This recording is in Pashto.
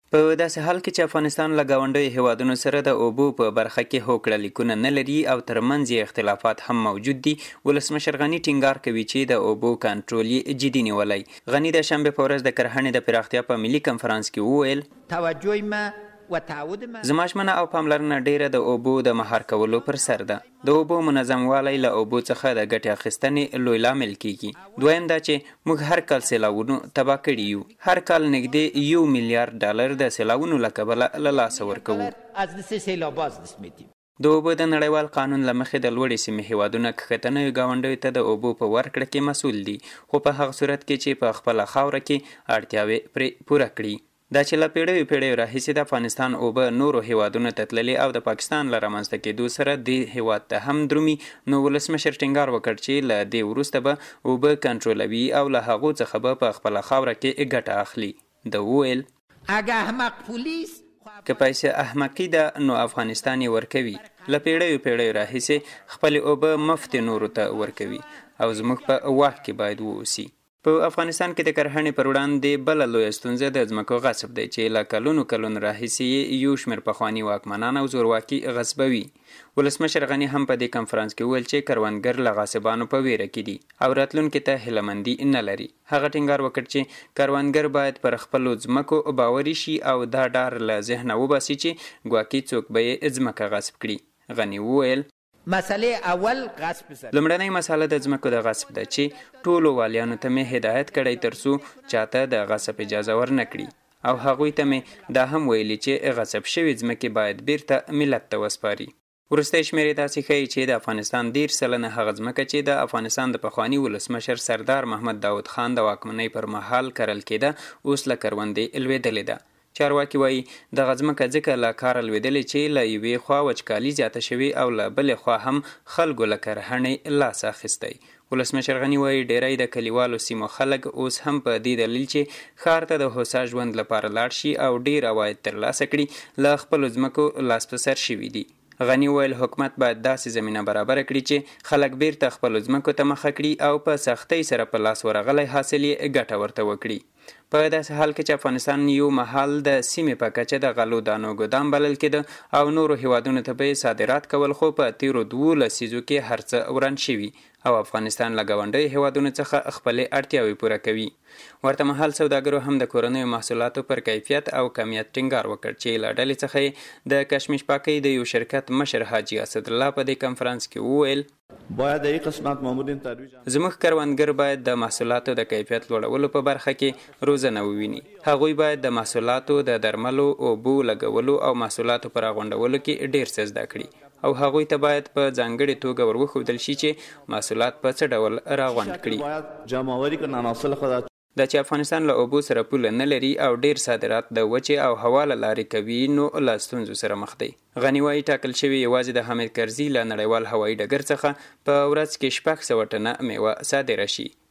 په داسې حال کې چې افغانستان له ګاونډیو هیوادونو سره د اوبو په برخه کې هوکړه لیکونه نه لري او ترمنځ یې اختلافات هم موجود دي، ولسمشر غني ټینګار کوي چې د اوبو کنټرول یې جدي نیولی. غني د شنبې په ورځ د کرهڼې د پراختیا په ملي کنفرانس کې وویل زما ژمنه او پاملرنه ډیره د اوبو د مهار کولو پر سر ده. د اوبو منظموالی له اوبو څخه د ګټې اخیستنې لوی لامل کیږي. دویم دا چې موږ هر کال سیلاوونو تباه کړي یو. هر کال نږدې $1 میلیارډ د سیلاوونو له کبله له لاسه ورکوو. د اوبو د نړیوال قانون له مخې د لوړې سیمې هیوادونه کښتنیو ګاونډیو ته د اوبو په ورکړه کې مسؤل دي، خو په هغه صورت کې چې په خپله خاوره کې اړتیاوې پرې پوره کړي. دا چې له پیړیو راهیسې د افغانستان اوبه نورو هیوادونو ته تللي او د پاکستان له رامنځته کېدو سره دې هیواد ته هم درومي، نو ولسمشر ټینګار وکړ چې له دې وروسته به اوبه کنټرولوي او له هغو څخه به په خپله خاوره کې ګټه اخلي. ده وویل که پیسې احمقي ده نو افغانستان یې ورکوي. له پیړیو راهیسې خپلې اوبه مفت نورو ته ورکوي او زموږ په واک کې باید ووسي. په افغانستان کې د کرهڼې پر وړاندې بله لویه ستونزه د ځمکو غصب دی چې له کلونو راهیسې یو شمېر پخواني واکمنان او زورواکي غصبوي. ولسمشر غني هم په دې کنفرانس کې وویل چې کروندګر له غاصبانو په ویره کې دي او راتلونکي ته هیلهمندي نه لري. هغه ټینګار وکړ چې کروندګر باید پر خپلو ځمکو باوري شي او دا ډار له ذهنه وباسي چې ګواکې څوک به یې ځمکه غصب کړي. غني وویل لومړنۍ مسله د ځمکو د غصب ده چې ټولو والیانو ته مې هدایت کړی ترڅو چاته د غصب اجازه ورنه کړي او هغوی ته مې دا هم ویلي چې غصب شوي ځمکې باید بیرته ملت ته وسپاري. وروستی شمېرې داسې ښیي چې د افغانستان 10 سلنه هغه ځمکه چې د افغانستان د پخواني ولسمشر سردار محمد داود خان د واکمنۍ پر مهال کرل کېده اوس له کروندې لوېدلې ده. چارواکي وایي دغه ځمکه ځکه له کاره لوېدلې چې له یوې خوا وچکالي زیاته شوې او له بلې خوا هم خلکو له کرهڼې لاس اخیستی. ولسمشر غني وایي ډیری د کلیوالو سیمو خلک اوس هم په دې دلیل چې ښار ته د هوسا ژوند لپاره لاړ شي او ډیر عواید ترلاسه کړي له خپلو ځمکو لاس په سر شوي دي. غني ویل حکومت باید داسې زمینه برابره کړي چې خلک بیرته خپلو ځمکو ته مخه کړي او په سختۍ سره په لاس ورغلی حاصل یې ګټه ورته وکړي. په داسې حال کې چې افغانستان یو مهال د سیمې په کچه د غلو دانو ګدام بلل کېده او نورو هیوادونو ته به صادرات کول، خو په تیرو 2 لسیزو کې هر څه وران شوي او افغانستان له ګاونډیو هیوادونو څخه خپلې اړتیاوې پوره کوي. ورته مهال سوداګرو هم د کورنیو محصولاتو پر کیفیت او کمیت ټینګار وکړ چې له ډلې څخه یې د کشمش پاکۍ د یو شرکت مشر حاجي اسدالله په دې کنفرانس کې وویل زموږ کروندګر باید د محصولاتو د کیفیت لوړولو په برخه کې روزنه وویني. هغوی باید د محصولاتو د درملو، اوبو لګولو او محصولاتو پر راغونډولو کې ډیر څه زده کړي او هغوی ته باید په ځانګړې توګه وروښودل شي چې محصولات په څه ډول راغونډ کړي. دا چې افغانستان له اوبو سره پوله نه لري او ډیر صادرات د وچې او هوا له لارې کوي نو له ستونزو سره مخ دی. غني وایي ټاکل شوي یوازې د حامد کرزي له نړیوال هوایي ډګر څخه په ورځ کې 600 ټنه میوه صادره شي.